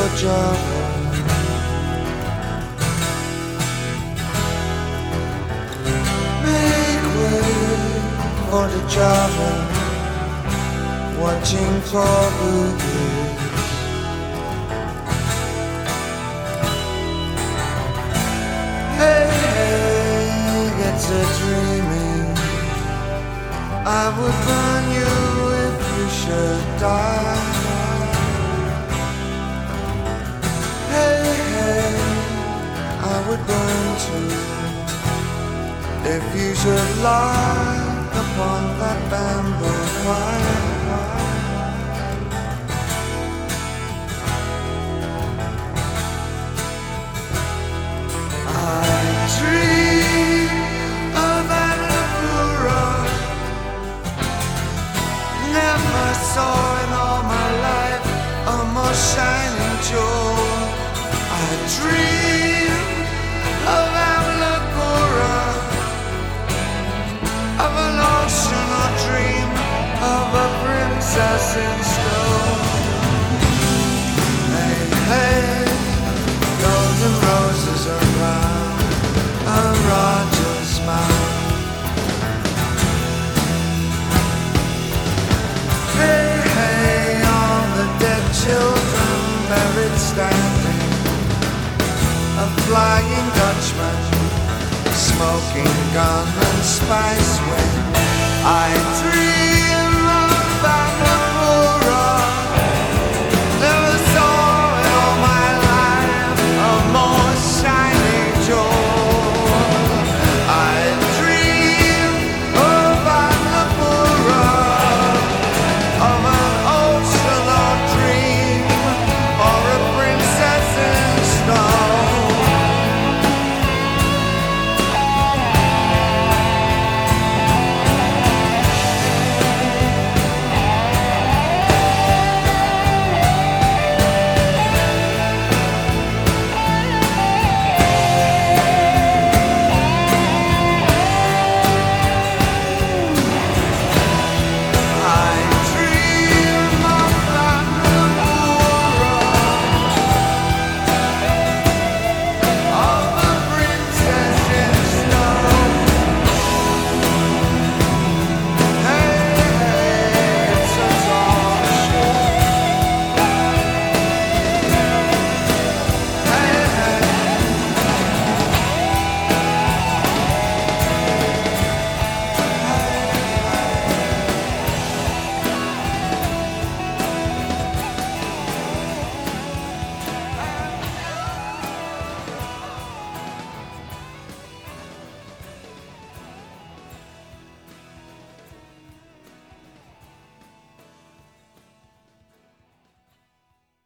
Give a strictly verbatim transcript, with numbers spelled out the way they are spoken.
Java. Make way for the Java, watching for boogies. Hey, hey, it's a dreaming. I would burn you if you should die. Hey, hey, I would burn too if you should lie upon that bamboo fire. I dream of Annapurna. Never saw in all my life a more shining jewel. I dream of Annapurna, of an ocean or dream of a princess in stone. Hey, hey, golden roses around a Roger's mouth. Hey, hey, all the dead children buried standing, a flying Dutchman, smoking gun and spice when I dream